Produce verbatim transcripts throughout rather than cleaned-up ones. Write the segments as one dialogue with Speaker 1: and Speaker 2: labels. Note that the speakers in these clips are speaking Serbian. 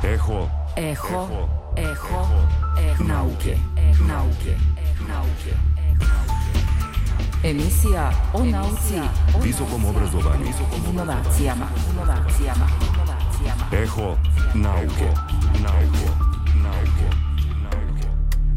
Speaker 1: Eho.
Speaker 2: Eho. Eho. Eho nauke. Nauke. Nauke. Emisija o nauci,
Speaker 1: Visokom obrazovanju.
Speaker 2: inovacijama. Inovacijama.
Speaker 1: Eho nauke. Nauke. Nauke. Nauke.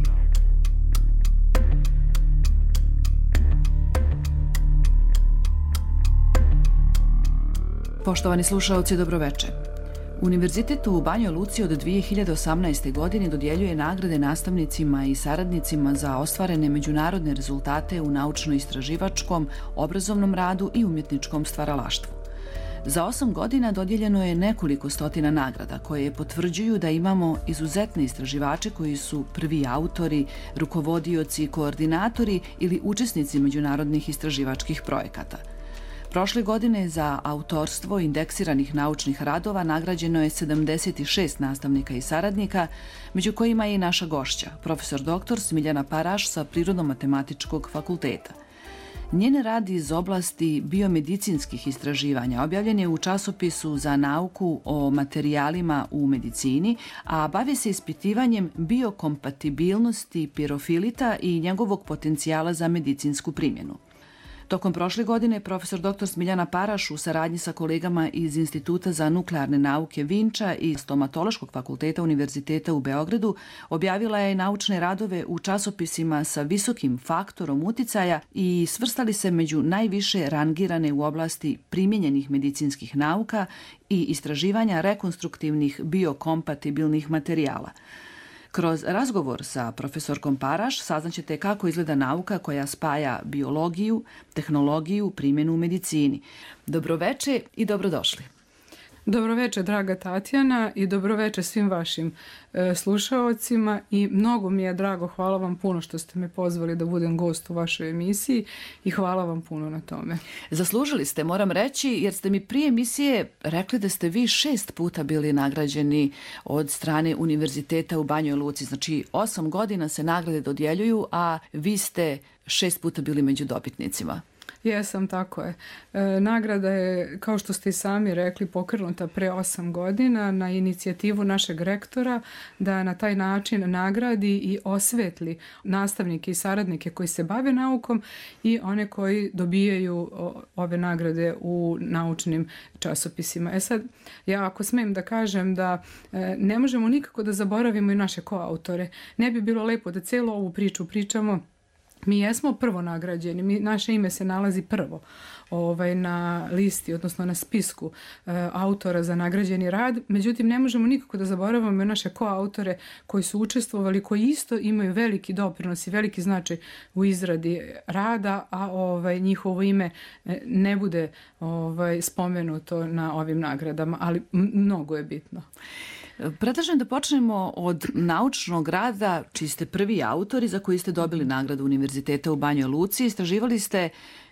Speaker 3: Poštovani slušaoci, dobroveče. Univerzitet u Banjoj Luci od dvije hiljade osamnaeste. godine dodjeljuje nagrade nastavnicima i saradnicima za ostvarene međunarodne rezultate u naučno-istraživačkom, obrazovnom radu i umjetničkom stvaralaštvu. Za osam godina dodijeljeno je nekoliko stotina nagrada koje potvrđuju da imamo izuzetne istraživače koji su prvi autori, rukovodioci, koordinatori ili učesnici međunarodnih istraživačkih projekata. Prošle godine za autorstvo indeksiranih naučnih radova nagrađeno je sedamdeset šest nastavnika i saradnika, među kojima je i naša gošća, profesor doktor Smiljana Paraš sa Prirodno-matematičkog fakulteta. Njen rad iz oblasti biomedicinskih istraživanja objavljen je u časopisu za nauku o materijalima u medicini, a bavi se ispitivanjem biokompatibilnosti pirofilita i njegovog potencijala za medicinsku primjenu. Tokom prošle godine profesor doktor Smiljana Paraš u saradnji sa kolegama iz Instituta za nuklearne nauke Vinča i Stomatološkog fakulteta Univerziteta u Beogradu objavila je naučne radove u časopisima sa visokim faktorom uticaja i svrstali se među najviše rangirane u oblasti primjenjenih medicinskih nauka i istraživanja rekonstruktivnih biokompatibilnih materijala. Kroz razgovor sa profesorkom Paraš saznaćete kako izgleda nauka koja spaja biologiju, tehnologiju, primjenu u medicini. Dobroveče i dobrodošli.
Speaker 4: Dobroveče, draga Tatjana, i dobroveče svim vašim e, slušaocima i mnogo mi je drago, hvala vam puno što ste me pozvali da budem gost u vašoj emisiji i hvala vam puno na tome.
Speaker 3: Zaslužili ste, moram reći, jer ste mi prije emisije rekli da ste vi šest puta bili nagrađeni od strane Univerziteta u Banjoj Luci. Znači, osam godina se nagrade dodjeljuju, a vi ste šest puta bili među dobitnicima.
Speaker 4: Jesam, tako je. E, nagrada je, kao što ste i sami rekli, pokrenuta pre osam godina na inicijativu našeg rektora da na taj način nagradi i osvetli nastavnike i saradnike koji se bave naukom i one koji dobijaju o, ove nagrade u naučnim časopisima. E sad, ja ako smem da kažem da e, ne možemo nikako da zaboravimo i naše koautore. Ne bi bilo lepo da celu ovu priču pričamo. Mi jesmo prvo nagrađeni, mi, naše ime se nalazi prvo ovaj, na listi, odnosno na spisku e, autora za nagrađeni rad. Međutim, ne možemo nikako da zaboravimo naše koautore koji su učestvovali, koji isto imaju veliki doprinos i veliki značaj u izradi rada, a ovaj, njihovo ime ne bude ovaj, spomenuto na ovim nagradama, ali mnogo je bitno.
Speaker 3: Predlažem da počnemo od naučnog rada, čiji ste prvi autori za koji ste dobili nagradu Univerziteta u Banjoj Luci. Istraživali ste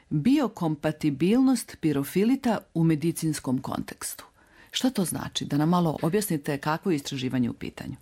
Speaker 3: biokompatibilnost pirofilita u medicinskom kontekstu. Šta to znači? Da nam malo objasnite kakvo je istraživanje u pitanju.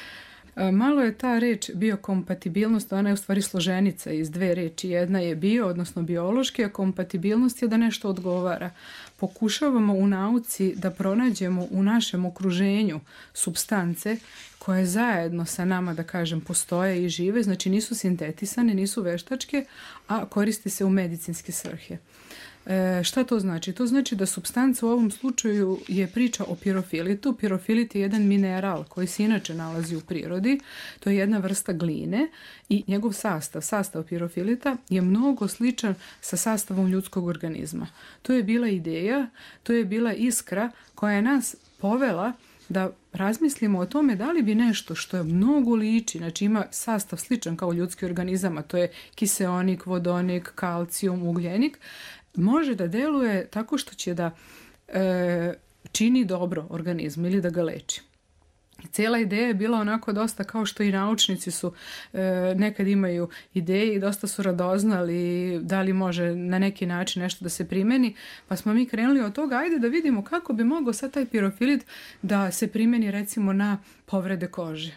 Speaker 4: Malo je ta reč biokompatibilnost, ona je u stvari složenica iz dve reči. Jedna je bio, odnosno biološki, a kompatibilnost je da nešto odgovara. Pokušavamo u nauci da pronađemo u našem okruženju supstance koje zajedno sa nama, da kažem, postoje i žive, znači nisu sintetisane, nisu veštačke, a koriste se u medicinske svrhe. E, šta to znači? To znači da supstanca u ovom slučaju je priča o pirofilitu. Pirofilit je jedan mineral koji se inače nalazi u prirodi. To je jedna vrsta gline i njegov sastav, sastav pirofilita je mnogo sličan sa sastavom ljudskog organizma. To je bila ideja, to je bila iskra koja je nas povela da razmislimo o tome da li bi nešto što je mnogo liči, znači ima sastav sličan kao ljudski organizam, a to je kiseonik, vodonik, kalcijum, ugljenik, može da deluje tako što će da e, čini dobro organizmu ili da ga leči. Cijela ideja je bila onako dosta kao što i naučnici su e, nekad imaju ideje i dosta su radoznali da li može na neki način nešto da se primeni, pa smo mi krenuli od toga, ajde da vidimo kako bi mogao sad taj pirofilit da se primeni recimo na povrede kože.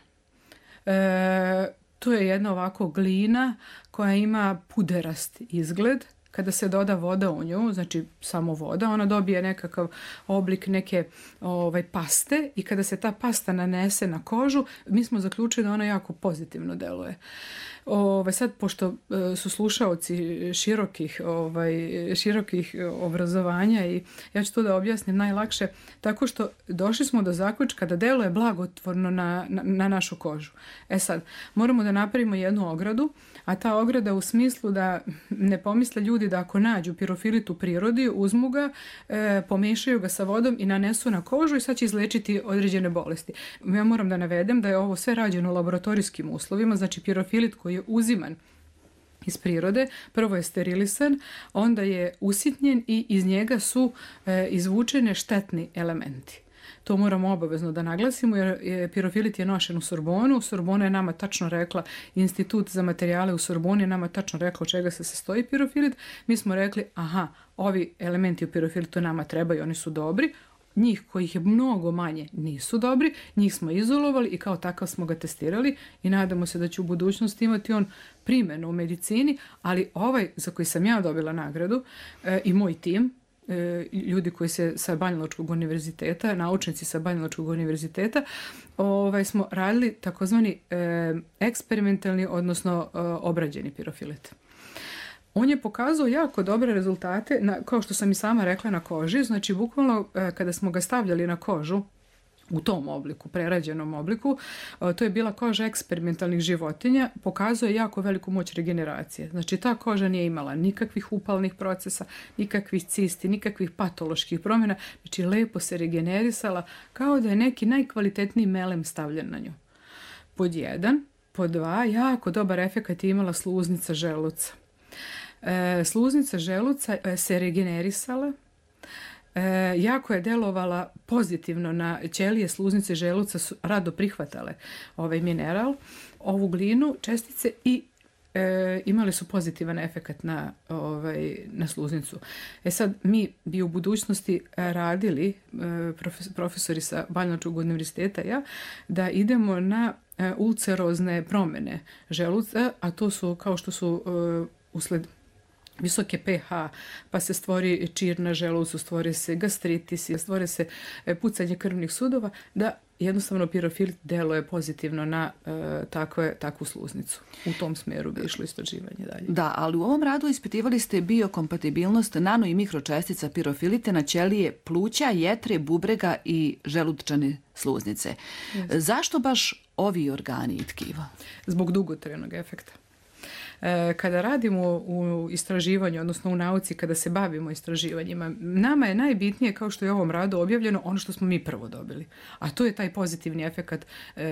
Speaker 4: E, to je jedna ovako glina koja ima puderast izgled, kada se doda voda u nju, znači samo voda, ona dobije nekakav oblik neke ovaj, paste i kada se ta pasta nanese na kožu, mi smo zaključili da ona jako pozitivno deluje. Ovaj, sad, pošto su slušaoci širokih, ovaj, širokih obrazovanja i ja ću to da objasnim najlakše, tako što došli smo do zaključka da deluje blagotvorno na, na, na našu kožu. E sad, moramo da napravimo jednu ogradu, a ta ograda u smislu da ne pomisle ljudi da ako nađu pirofilit u prirodi, uzmu ga, e, pomešaju ga sa vodom i nanesu na kožu i sad će izlečiti određene bolesti. Ja moram da navedem da je ovo sve rađeno u laboratorijskim uslovima, znači pirofilit koji je uziman iz prirode, prvo je sterilisan, onda je usitnjen i iz njega su e, izvučene štetni elementi. To moramo obavezno da naglasimo jer je, pirofilit je nošen u Sorbonu. Sorbona je nama tačno rekla, Institut za materijale u Sorboni je nama tačno rekla od čega se sastoji pirofilit. Mi smo rekli, aha, ovi elementi u pirofilitu nama trebaju, oni su dobri. Njih kojih je mnogo manje nisu dobri, njih smo izolovali i kao takav smo ga testirali i nadamo se da će u budućnosti imati on primjenu u medicini, ali ovaj za koji sam ja dobila nagradu e, i moj tim, e, ljudi koji se sa Banjalučkog univerziteta, naučnici sa Banjalučkog univerziteta, ovaj, smo radili takozvani e, eksperimentalni, odnosno e, obrađeni pirofilit. On je pokazao jako dobre rezultate, na, kao što sam i sama rekla, na koži. Znači, bukvalno e, kada smo ga stavljali na kožu, u tom obliku, prerađenom obliku, e, to je bila koža eksperimentalnih životinja, pokazuje jako veliku moć regeneracije. Znači, ta koža nije imala nikakvih upalnih procesa, nikakvih cisti, nikakvih patoloških promjena, znači lepo se regenerisala, kao da je neki najkvalitetniji melem stavljen na nju. Pod jedan, pod dva, jako dobar efekat je imala sluznica želuca. E, sluznica želuca e, se regenerisala, e, jako je delovala pozitivno na ćelije sluznice želuca, su rado prihvatale ovaj mineral, ovu glinu, čestice i e, imali su pozitivan efekat na, ovaj, na sluznicu. E sad, mi bi u budućnosti radili, e, profes, profesori sa Banjalučkog univerziteta, ja, da idemo na e, ulcerozne promjene želuca, a to su kao što su e, usled visoke pH, pa se stvori čir na želucu, stvori se gastritis, stvori se pucanje krvnih sudova, da jednostavno pirofilit deluje pozitivno na e, takve, takvu sluznicu. U tom smjeru bi išlo istraživanje dalje.
Speaker 3: Da, ali u ovom radu ispitivali ste biokompatibilnost nano i mikročestica pirofilite na ćelije pluća, jetre, bubrega i želučane sluznice. Yes. Zašto baš ovi organi i tkiva?
Speaker 4: Zbog dugotrajnog efekta. Kada radimo u istraživanju, odnosno u nauci, kada se bavimo istraživanjima, nama je najbitnije, kao što je u ovom radu objavljeno, ono što smo mi prvo dobili. A to je taj pozitivni efekat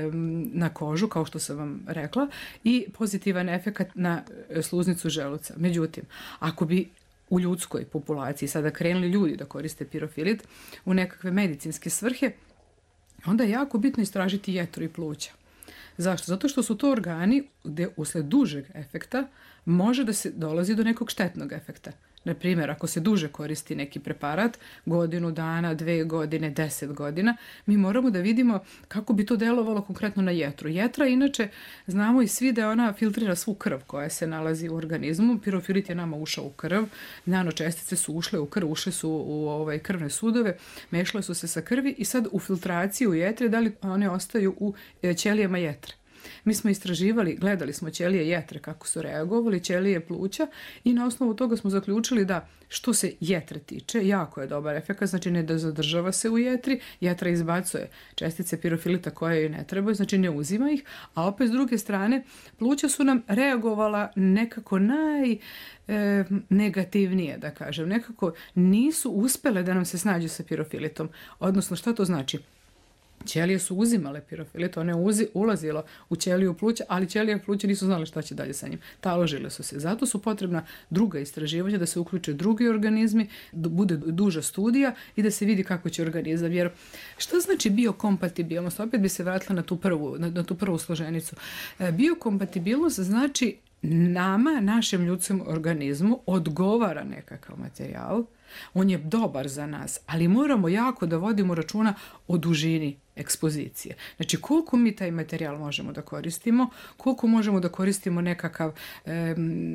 Speaker 4: na kožu, kao što sam vam rekla, i pozitivan efekat na sluznicu želuca. Međutim, ako bi u ljudskoj populaciji sada krenuli ljudi da koriste pirofilit u nekakve medicinske svrhe, onda je jako bitno istražiti jetru i pluća. Zašto? Zato što su to organi gdje usled dužeg efekta može da se dolazi do nekog štetnog efekta. Na primjer, ako se duže koristi neki preparat, godinu dana, dve godine, deset godina, mi moramo da vidimo kako bi to delovalo konkretno na jetru. Jetra, inače, znamo i svi da ona filtrira svu krv koja se nalazi u organizmu. Pirofilit je nama ušao u krv, nanočestice su ušle u krv, ušle su u ovaj, krvne sudove, mešale su se sa krvi i sad u filtraciji u jetre, da li one ostaju u ćelijama jetre. Mi smo istraživali, gledali smo ćelije jetre kako su reagovali, ćelije pluća i na osnovu toga smo zaključili da što se jetre tiče, jako je dobar efekat, znači ne da zadržava se u jetri, jetra izbacuje čestice pirofilita koje joj ne trebaju, znači ne uzima ih, a opet s druge strane pluća su nam reagovala nekako naj... E, negativnije, da kažem, nekako nisu uspele da nam se snađu sa pirofilitom. Odnosno, šta to znači? Ćelije su uzimale pirofilit, one uzi, ulazilo u ćeliju pluća, ali ćelije pluća nisu znali šta će dalje sa njim. Taložile su se. Zato su potrebna druga istraživanja, da se uključe drugi organizmi, da bude duža studija i da se vidi kako će organizam. Jer šta znači biokompatibilnost? Opet bi se vratila na tu prvu, na, na tu prvu složenicu. E, biokompatibilnost znači nama, našem ljudskom organizmu, odgovara nekakav materijal. On je dobar za nas, ali moramo jako da vodimo računa o dužini ekspozicije. Znači, koliko mi taj materijal možemo da koristimo, koliko možemo da koristimo nekakav, e,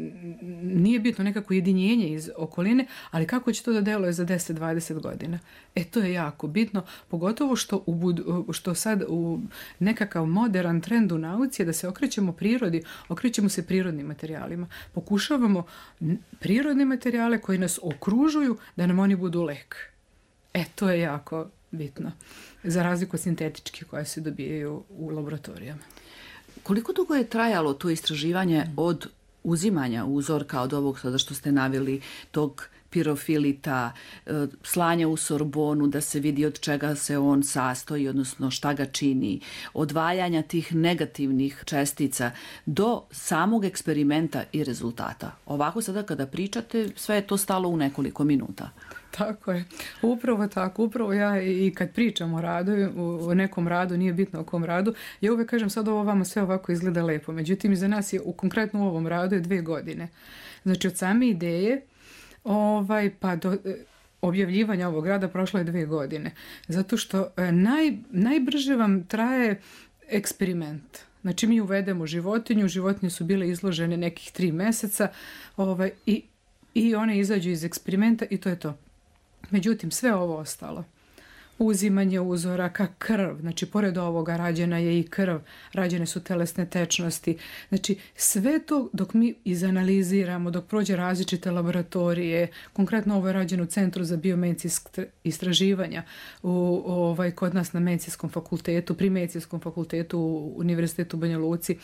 Speaker 4: nije bitno nekako jedinjenje iz okoline, ali kako će to da deluje za deset do dvadeset godina. E, to je jako bitno, pogotovo što, u budu, što sad u nekakav modern trend u nauci je da se okrećemo prirodi, okrećemo se prirodnim materijalima. Pokušavamo prirodne materijale koji nas okružuju da nam oni budu lek. E, to je jako bitno, za razliku od sintetičkih koje se dobijaju u laboratorijama.
Speaker 3: Koliko dugo je trajalo to istraživanje od uzimanja uzorka od ovog sada što ste naveli, tog pirofilita, slanja u sorbonu da se vidi od čega se on sastoji, odnosno šta ga čini, odvajanja tih negativnih čestica do samog eksperimenta i rezultata? Ovako sada kada pričate, sve je to stalo u nekoliko minuta.
Speaker 4: Tako je. Upravo tako. Upravo ja i kad pričam o radu, o nekom radu, nije bitno o kom radu, ja uvek kažem sad ovo vama sve ovako izgleda lepo. Međutim, za nas je u konkretno u ovom radu je dve godine. Znači, od same ideje ovaj, pa do objavljivanja ovog rada prošlo je dve godine. Zato što naj, najbrže vam traje eksperiment. Znači, mi uvedemo životinju, životinje su bile izložene nekih tri meseca ovaj, i, i one izađu iz eksperimenta i to je to. Međutim, sve ovo ostalo, uzimanje uzoraka, krv, znači pored ovoga rađena je i krv, rađene su telesne tečnosti, znači sve to dok mi izanaliziramo, dok prođe različite laboratorije, konkretno ovo je rađeno u Centru za biomedicinska istraživanja u, ovaj, kod nas na medicinskom fakultetu, pri medicinskom fakultetu u Univerzitetu u Banja Luci,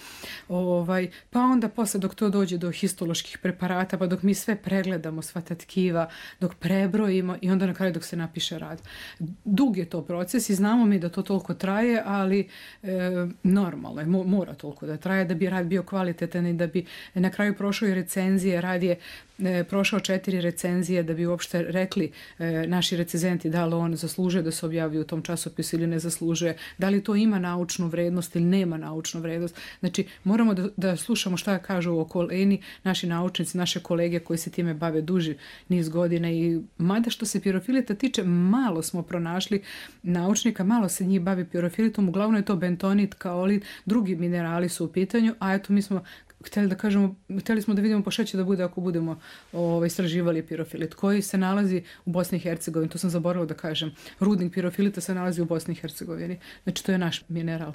Speaker 4: ovaj, pa onda posle dok to dođe do histoloških preparata, pa dok mi sve pregledamo, sva ta tkiva, dok prebrojimo i onda na kraju dok se napiše rad. Dug je to proces i znamo mi da to toliko traje, ali e, normalno je, mora toliko da traje da bi rad bio kvalitetan i da bi na kraju prošao i recenzije, rad je e, prošao četiri recenzije da bi uopšte rekli e, naši recenzenti da li on zaslužuje da se objavi u tom časopisu ili ne zaslužuje, da li to ima naučnu vrednost ili nema naučnu vrednost. Znači, moramo da, da slušamo šta kažu u okolini naši naučnici, naše kolege koji se time bave duži niz godina i mada što se pirofilita tiče, malo smo pronašli naučnika, malo se njih bavi pirofilitom, uglavnom je to bentonit, kaolit, drugi minerali su u pitanju, a eto mi smo htjeli da kažemo, htjeli smo da vidimo po šta će da bude ako budemo ovaj, istraživali pirofilit, koji se nalazi u Bosni i Hercegovini, to sam zaboravila da kažem, rudnik pirofilita se nalazi u Bosni i Hercegovini, znači to je naš mineral.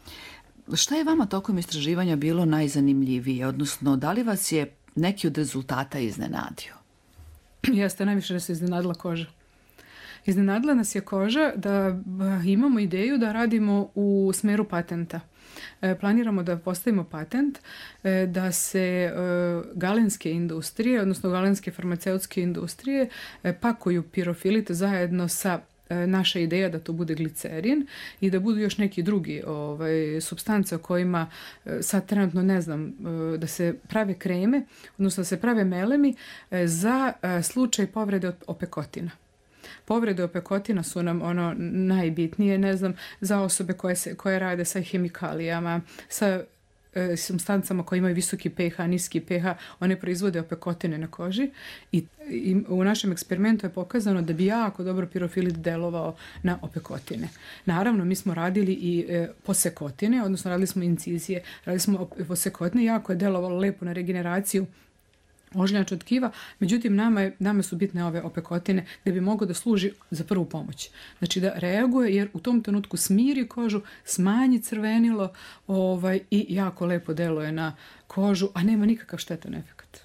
Speaker 3: Šta je vama tokom istraživanja bilo najzanimljivije, odnosno da li vas je neki od rezultata iznenadio?
Speaker 4: Jeste, najviše da se iznenadila koža. Iznenadila nas je koža da imamo ideju da radimo u smeru patenta. E, planiramo da postavimo patent e, da se e, galenske industrije, odnosno galenske farmaceutske industrije e, pakuju pirofilit zajedno sa e, naša ideja da to bude glicerin i da budu još neki drugi ovaj, supstance o kojima e, sad trenutno ne znam, e, da se prave kreme, odnosno da se prave melemi e, za e, slučaj povrede opekotina. Povrede opekotina su nam ono najbitnije, ne znam, za osobe koje, se, koje rade sa hemikalijama, sa e, supstancama koje imaju visoki pH, niski pH, one proizvode opekotine na koži i, i u našem eksperimentu je pokazano da bi jako dobro pirofilit delovao na opekotine. Naravno, mi smo radili i e, posekotine, odnosno radili smo incizije, radili smo posekotine, jako je delovalo lepo na regeneraciju ožljača tkiva, međutim nama, je, nama su bitne ove opekotine da bi mogao da služi za prvu pomoć. Znači da reaguje jer u tom trenutku smiri kožu, smanji crvenilo ovaj, i jako lepo deluje na kožu, a nema nikakav štetan efekat.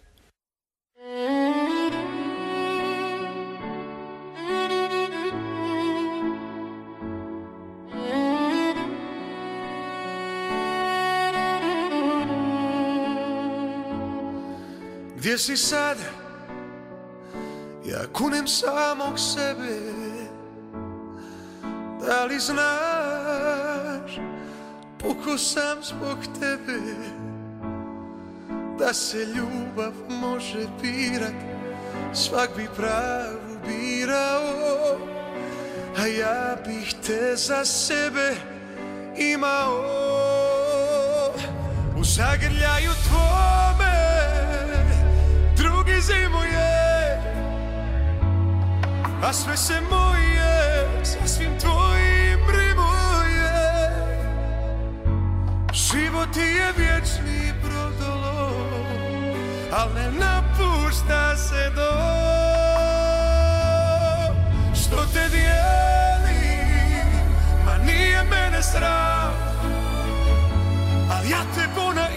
Speaker 5: Gdje si sada? Ja kunem samog sebe. Da li znaš puko sam zbog tebe? Da se ljubav može birat, svak bi pravu birao, a ja bih te za sebe imao. U zagrljaju tvome drugi zimuje, a sve se moje sa svim tvojim rimuje. Život je vječni brodolov, al ne napušta se do što te dijeli, ma nije mene sram, al ja te bona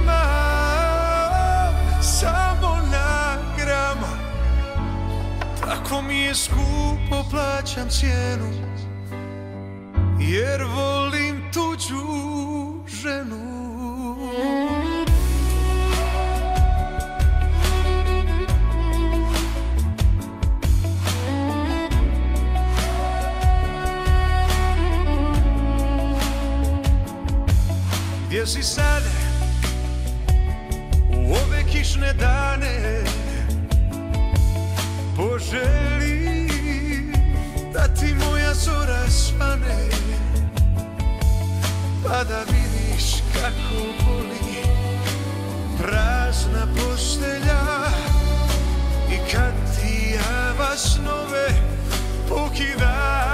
Speaker 5: imam samo na grama. Tako mi je skupo, plaćam cijenu, jer volim tuđu ženu. Gdje si sad u ove kišne dane? Poželi da ti moja zora svane, pa da vidiš kako boli prazna postelja i kad ti java snove pokida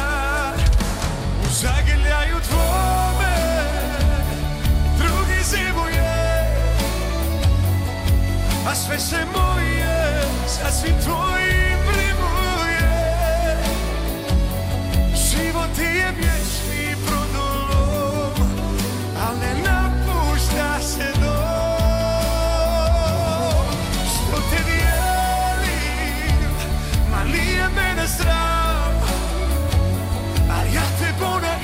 Speaker 5: u zagrljaju tvome. Drugi zimuje, a sve se moje sasvim tvojim primuje. Život je vječni brodolov, al ne napušta se do što te dijelim, ma nije mene sram, al ja te bona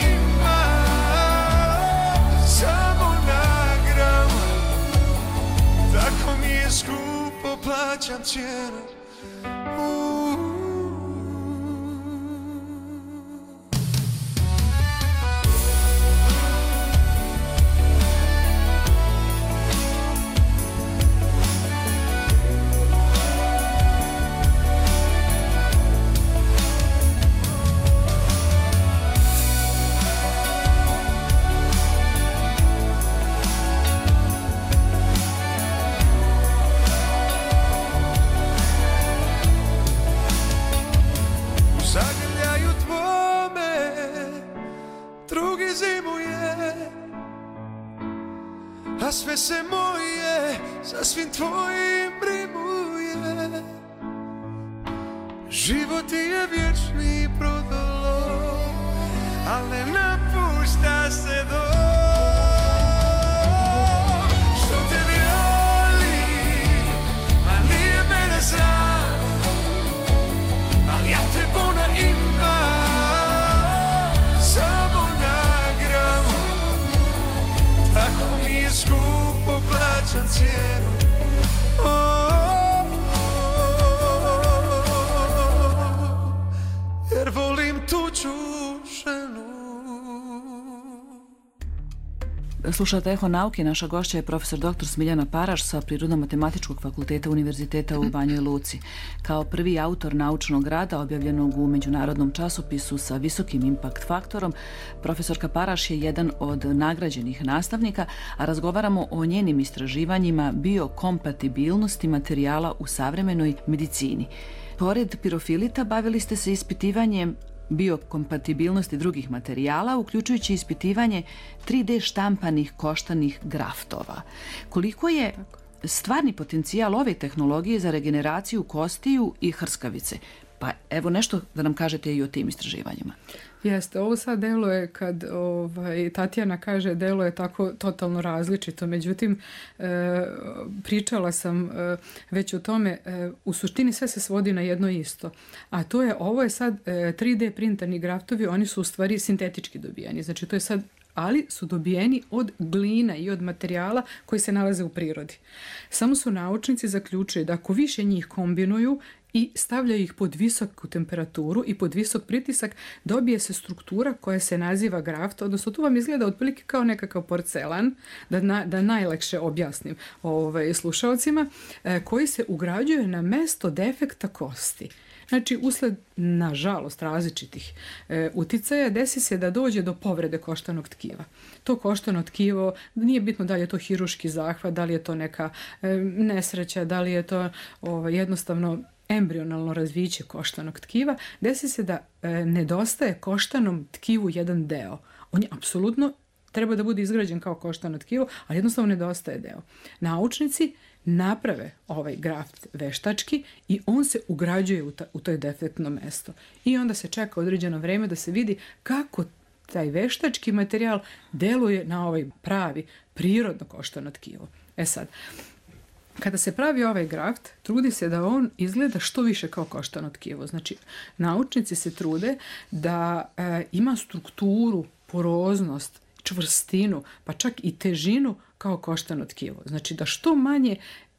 Speaker 5: imam samo na gram. Tako mi je skupo, plaćam cijenu. A sve se moje sasvim tvojim primuje. Život je vječni brodolov, al ne napušta se do što te dijeli, ma nije mene sram, al ja te bona imam samo na gram. Tako mi je skupo, plaćam cijenu. Oh, oh, oh, jer volim tuđu ženu.
Speaker 3: Slušate Eho nauke, naša gošća je profesor doktor Smiljana Paraš sa Prirodno-matematičkog fakulteta Univerziteta u Banjoj Luci. Kao prvi autor naučnog rada objavljenog u međunarodnom časopisu sa visokim impact faktorom, profesorka Paraš je jedan od nagrađenih nastavnika, a razgovaramo o njenim istraživanjima biokompatibilnosti materijala u savremenoj medicini. Pored pirofilita bavili ste se ispitivanjem biokompatibilnosti drugih materijala, uključujući ispitivanje tri D štampanih koštanih graftova. Koliko je stvarni potencijal ove tehnologije za regeneraciju kostiju i hrskavice? Pa evo nešto da nam kažete i o tim istraživanjima.
Speaker 4: Jeste, ovo sad delo je kad ovaj, Tatjana kaže delo je tako totalno različito, međutim e, pričala sam e, već o tome, e, u suštini sve se svodi na jedno isto, a to je, ovo je sad e, tri D printani graftovi, oni su u stvari sintetički dobijani, znači to je sad, ali su dobijeni od glina i od materijala koji se nalaze u prirodi. Samo su naučnici zaključili da ako više njih kombinuju i stavljaju ih pod visoku temperaturu i pod visok pritisak, dobije se struktura koja se naziva graft, odnosno tu vam izgleda otprilike kao nekakav porcelan, da, na, da najlakše objasnim ovaj, slušalcima, eh, koji se ugrađuje na mesto defekta kosti. Znači, usled, nažalost, različitih e, uticaja, desi se da dođe do povrede koštanog tkiva. To koštano tkivo, nije bitno da li je to hiruški zahvat, da li je to neka e, nesreća, da li je to ovaj, jednostavno embrionalno razviće koštanog tkiva, desi se da e, nedostaje koštanom tkivu jedan deo. On je apsolutno treba da bude izgrađen kao koštano tkivo, ali jednostavno nedostaje deo. Naučnici naprave ovaj graft veštački i on se ugrađuje u, ta, u to defektno mesto. I onda se čeka određeno vreme da se vidi kako taj veštački materijal deluje na ovaj pravi, prirodno koštano tkivo. E sad, kada se pravi ovaj graft, trudi se da on izgleda što više kao koštano tkivo. Znači, naučnici se trude da e, ima strukturu, poroznost, čvrstinu, pa čak i težinu kao koštano tkivo. Znači, da što manje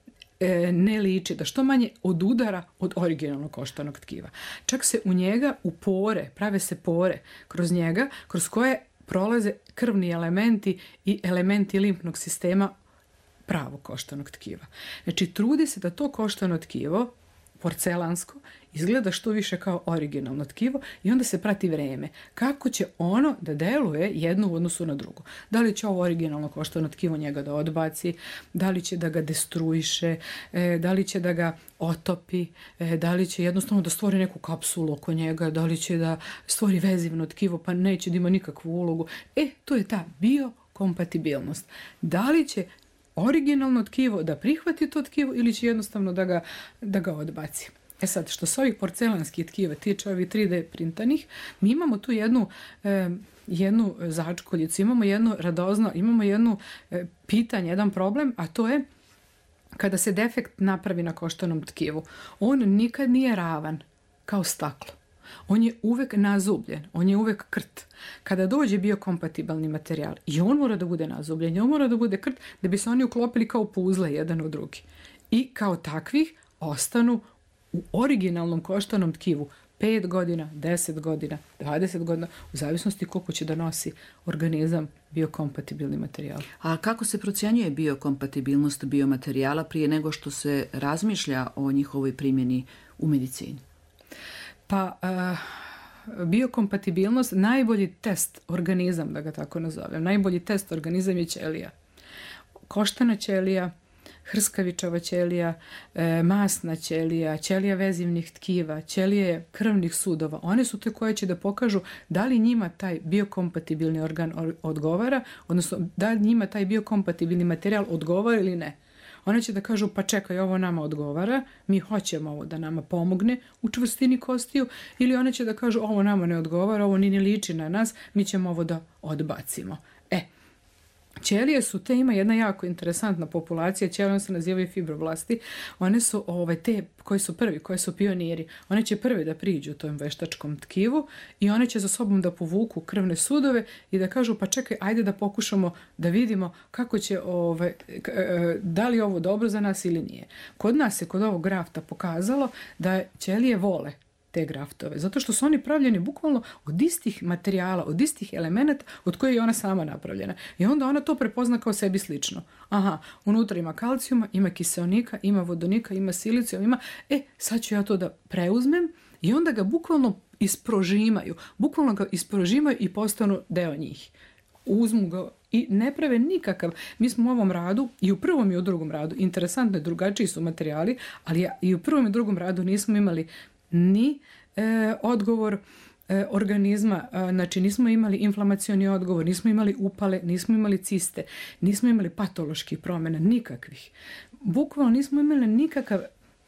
Speaker 4: e, ne liči, da što manje odudara od originalnog koštanog tkiva. Čak se u njega, u pore, prave se pore kroz njega, kroz koje prolaze krvni elementi i elementi limfnog sistema pravog koštanog tkiva. Znači, trudi se da to koštano tkivo, porcelansko, izgleda što više kao originalno tkivo i onda se prati vreme. Kako će ono da deluje jedno u odnosu na drugo? Da li će ovo originalno koštano tkivo njega da odbaci, da li će da ga destruiše, da li će da ga otopi, da li će jednostavno da stvori neku kapsulu oko njega, da li će da stvori vezivno tkivo pa neće da ima nikakvu ulogu. E, to je ta biokompatibilnost. Da li će originalno tkivo da prihvati to tkivo ili će jednostavno da ga, da ga odbaci. E sad, što se ovih porcelanskih tkiva tiče, ovih tri D printanih, mi imamo tu jednu, e, jednu začkoljicu, imamo jedno radozno, imamo jedno e, pitanje, jedan problem, a to je kada se defekt napravi na koštanom tkivu. On nikad nije ravan kao staklo. On je uvek nazubljen, on je uvek krt. Kada dođe biokompatibilni materijal i on mora da bude nazubljen, i on mora da bude krt da bi se oni uklopili kao puzle jedan u drugi. I kao takvih ostanu u originalnom koštanom tkivu pet godina, deset godina, dvadeset godina, u zavisnosti koliko će da nosi organizam biokompatibilni materijal.
Speaker 3: A kako se procjenjuje biokompatibilnost biomaterijala prije nego što se razmišlja o njihovoj primjeni u medicini?
Speaker 4: Pa, uh, biokompatibilnost, najbolji test organizam, da ga tako nazovem, najbolji test organizam je ćelija. Koštana ćelija, hrskavičava ćelija, e, masna ćelija, ćelija vezivnih tkiva, ćelije krvnih sudova. One su te koje će da pokažu da li njima taj biokompatibilni organ odgovara, odnosno da li njima taj biokompatibilni materijal odgovara ili ne. One će da kažu, pa čekaj, ovo nama odgovara, mi hoćemo ovo da nama pomogne u čvrstini kostiju, ili one će da kažu, ovo nama ne odgovara, ovo ni ne liči na nas, mi ćemo ovo da odbacimo. E, ćelije su te, ima jedna jako interesantna populacija, ćelije, one se nazivaju fibroblasti, one su ovaj, te koji su prvi, koji su pioniri, one će prvi da priđu tom veštačkom tkivu i one će za sobom da povuku krvne sudove i da kažu, pa čekaj, ajde da pokušamo da vidimo kako će, ovaj, da li je ovo dobro za nas ili nije. Kod nas se kod ovog grafta pokazalo da ćelije vole te graftove, zato što su oni pravljeni bukvalno od istih materijala, od istih elemenata od koje je ona sama napravljena. I onda ona to prepozna kao sebi slično. Aha, unutra ima kalcijuma, ima kiseonika, ima vodonika, ima silicijum, ima, e, sad ću ja to da preuzmem i onda ga bukvalno isprožimaju. Bukvalno ga isprožimaju i postanu deo njih. Uzmu ga i ne prave nikakav. Mi smo u ovom radu, i u prvom i u drugom radu, interesantno je, drugačiji su materijali, ali ja, i u prvom i drugom radu nismo imali ni e, odgovor e, organizma, e, znači nismo imali inflamacioni odgovor, nismo imali upale, nismo imali ciste, nismo imali patoloških promjena, nikakvih. Bukvalno nismo imali nikakav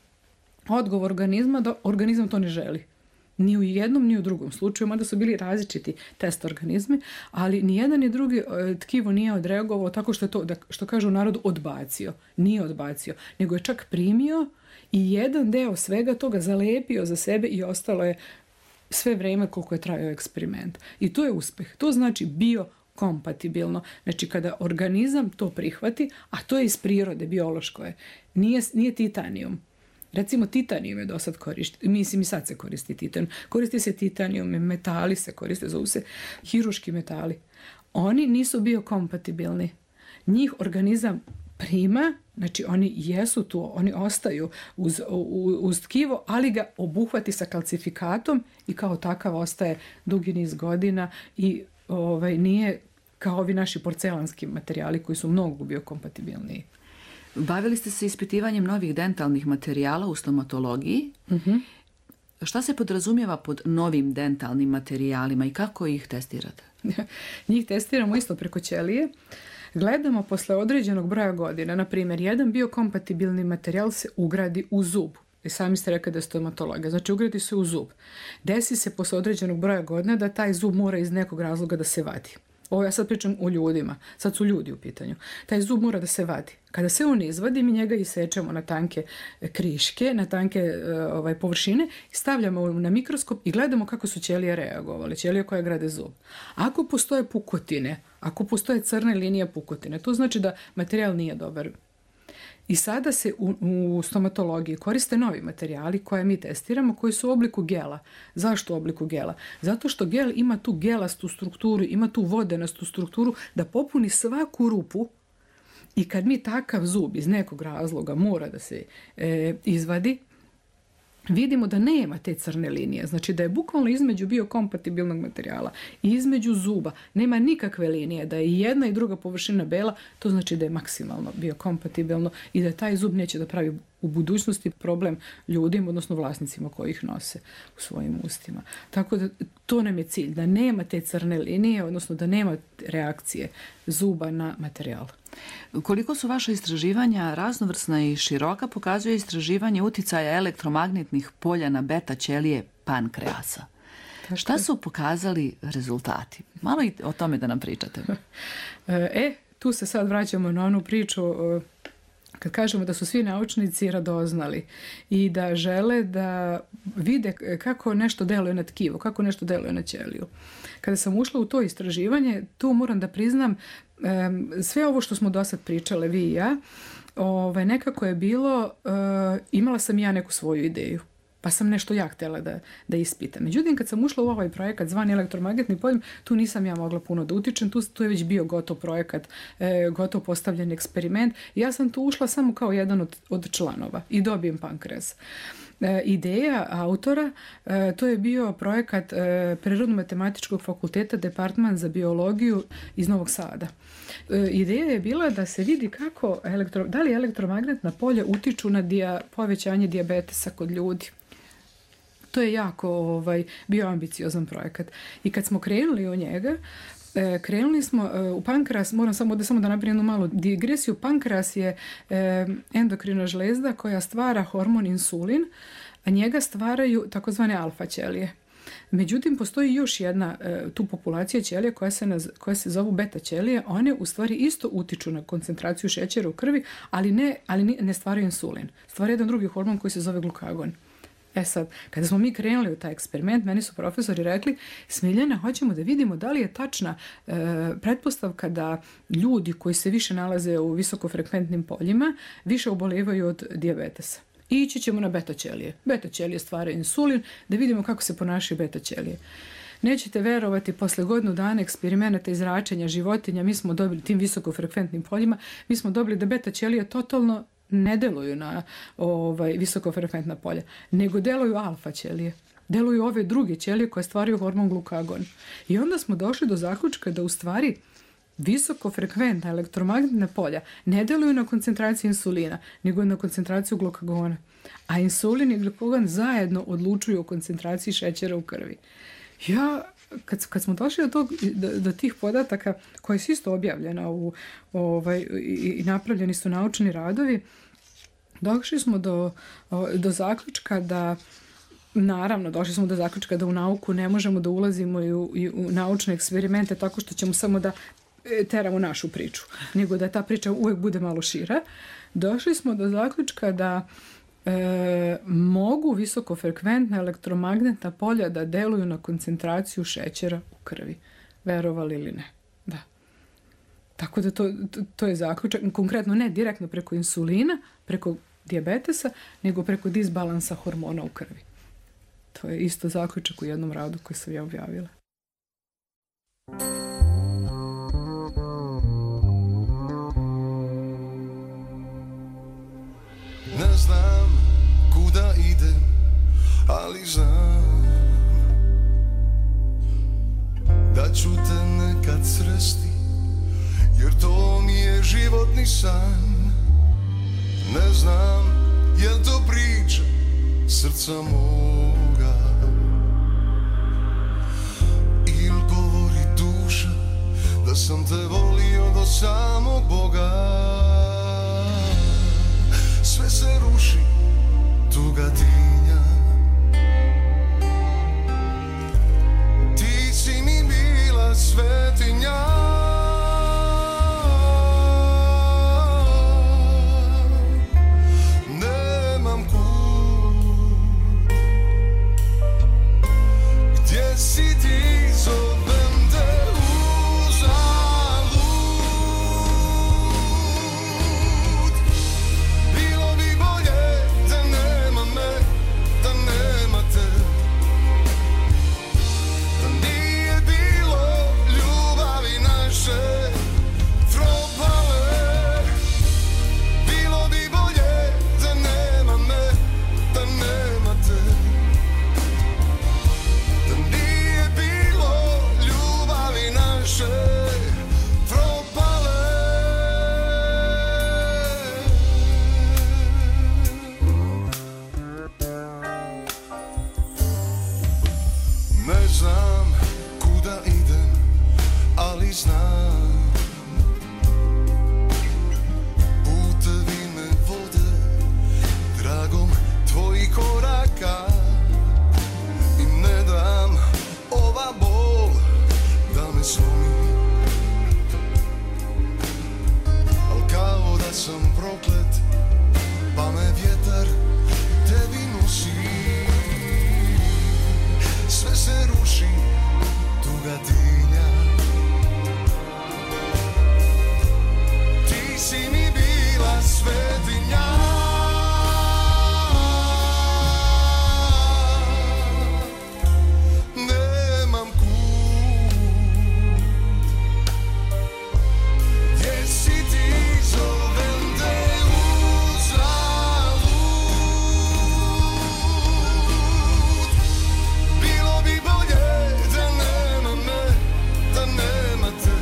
Speaker 4: odgovor organizma da organizam to ne želi. Ni u jednom, ni u drugom slučaju, mada su bili različiti test organizmi, ali ni jedan ni drugi e, tkivo nije odreagovao tako što je to, da, što kažu u narodu, odbacio. Nije odbacio, nego je čak primio i jedan deo svega toga zalepio za sebe i ostalo je sve vreme koliko je trajao eksperiment. I to je uspeh. To znači biokompatibilno. Znači kada organizam to prihvati, a to je iz prirode, biološko je, nije, nije titanijum. Recimo titanijum je do sad korišten, mislim i sad se koristi titanijum. Koristi se titanijum, metali se koriste, zovu se hiruški metali. Oni nisu biokompatibilni. Njih organizam prima, znači oni jesu tu, oni ostaju uz, uz, uz tkivo, ali ga obuhvati sa kalcifikatom i kao takav ostaje dugi niz godina i ovaj, nije kao ovi naši porcelanski materijali koji su mnogo biokompatibilniji.
Speaker 3: Bavili ste se ispitivanjem novih dentalnih materijala u stomatologiji.
Speaker 4: Uh-huh.
Speaker 3: Šta se podrazumijeva pod novim dentalnim materijalima i kako ih testirate?
Speaker 4: Njih testiramo isto preko ćelije. Gledamo posle određenog broja godina, na primjer, jedan biokompatibilni materijal se ugradi u zub. I sami ste rekli da je stomatologija. Znači, ugradi se u zub. Desi se posle određenog broja godina da taj zub mora iz nekog razloga da se vadi. Ovo ja sad pričam o ljudima. Sad su ljudi u pitanju. Taj zub mora da se vadi. Kada se on izvadi, mi njega isečemo na tanke kriške, na tanke ovaj, površine i stavljamo na mikroskop i gledamo kako su ćelije reagovale. Ćelije koje grade zub. Ako postoje pukotine, ako postoje crne linije pukotine, to znači da materijal nije dobar. I sada se u, u stomatologiji koriste novi materijali koje mi testiramo, koji su u obliku gela. Zašto u obliku gela? Zato što gel ima tu gelastu strukturu, ima tu vodenastu strukturu da popuni svaku rupu i kad mi takav zub iz nekog razloga mora da se e, izvadi, vidimo da nema te crne linije. Znači da je bukvalno između biokompatibilnog materijala i između zuba nema nikakve linije, da je jedna i druga površina bela, to znači da je maksimalno biokompatibilno i da taj zub neće da pravi u budućnosti problem ljudima, odnosno vlasnicima koji ih nose u svojim ustima. Tako da to nam je cilj, da nema te crne linije, odnosno da nema reakcije zuba na materijal.
Speaker 3: Koliko su vaše istraživanja raznovrsna i široka, pokazuje istraživanje uticaja elektromagnetnih polja na beta ćelije pankreasa. Šta su pokazali rezultati? Malo i o tome da nam pričate.
Speaker 4: E, tu se sad vraćamo na onu priču kad kažemo da su svi naučnici radoznali i da žele da vide kako nešto deluje na tkivo, kako nešto deluje na ćeliju. Kada sam ušla u to istraživanje, tu moram da priznam sve ovo što smo do sad pričale, vi i ja, ovaj, nekako je bilo, imala sam ja neku svoju ideju. Pa sam nešto ja htjela da, da ispitam. Međutim, kad sam ušla u ovaj projekat zvani elektromagnetni poljem, tu nisam ja mogla puno da utičem, tu, tu je već bio gotov projekat, e, gotov postavljen eksperiment. Ja sam tu ušla samo kao jedan od, od članova i dobijem pankreas. E, ideja autora, e, to je bio projekat e, Prirodno-matematičkog fakulteta, departman za biologiju iz Novog Sada. E, ideja je bila da se vidi kako elektro, da li elektromagnetna polja utiču na dia, povećanje dijabetesa kod ljudi. To je jako ovaj, bio ambiciozan projekat. I kad smo krenuli u njega, e, krenuli smo e, u pankreas, moram samo da, samo da napravim jednu malu digresiju, pankreas je e, endokrina žlezda koja stvara hormon insulin, a njega stvaraju takozvane alfa ćelije. Međutim, postoji još jedna e, tu populacija ćelija koja se, naz, koja se zovu beta ćelije. One u stvari isto utiču na koncentraciju šećera u krvi, ali ne, ali ne stvaraju insulin. Stvaraju jedan drugi hormon koji se zove glukagon. E sad, kada smo mi krenuli u taj eksperiment, meni su profesori rekli, Smiljana, hoćemo da vidimo da li je tačna e, pretpostavka da ljudi koji se više nalaze u visokofrekventnim poljima više obolevaju od dijabetesa. I ići ćemo na beta ćelije. Beta ćelije stvaraju insulin, da vidimo kako se ponašaju beta ćelije. Nećete verovati, posle godinu dana eksperimenata i zračenja životinja, mi smo dobili tim visokofrekventnim poljima, mi smo dobili da beta ćelije totalno ne deluju na ovaj, visokofrekventna polja, nego deluju alfa ćelije. Deluju ove druge ćelije koje stvaraju hormon glukagon. I onda smo došli do zaključka da u stvari visokofrekventna elektromagnetna polja ne deluju na koncentraciju insulina, nego na koncentraciju glukagona. A insulin i glukagon zajedno odlučuju o koncentraciji šećera u krvi. Ja, kad, kad smo došli do, tog, do, do tih podataka, koje su isto objavljena u, ovaj, i, i napravljeni su naučni radovi, došli smo do, do zaključka da, naravno, došli smo do zaključka da u nauku ne možemo da ulazimo i u, i u naučne eksperimente tako što ćemo samo da teramo našu priču, nego da ta priča uvijek bude malo šira. Došli smo do zaključka da E, mogu visokofrekventna elektromagnetna polja da deluju na koncentraciju šećera u krvi. Verovali ili ne? Da. Tako da to, to, to je zaključak. Konkretno ne direktno preko insulina, preko dijabetesa, nego preko disbalansa hormona u krvi. To je isto zaključak u jednom radu koji sam ja objavila.
Speaker 5: Ne znam kuda idem, ali znam da ću te nekad sresti, jer to mi je životni san. Ne znam jel to priča srca moga, da sam te volio do samog Boga. Sve se ruši, tuga tinja. Ti si mi bila svetinja. Nemam kud. Gdje si ti, zovem te uzalud. Bilo bi bolje da nema me, da nema te. Da nije bilo ljubavi naše propale. Bilo bi bolje da nema me, da nema te. Da nije bilo ljubavi naše propale. Ne znam kuda idem, ali znam putevi me vode tragom tvojih koraka. I ne dam ova bol da me slomi, al kao da sam proklet, pa me vjetar tebi nosi. Sve se ruši, tuga tinja. Ti si mi bila svetinja. Nemam kud. Gdje si ti, zovem te uzalud. Bilo bi bolje da nema me, da nema te.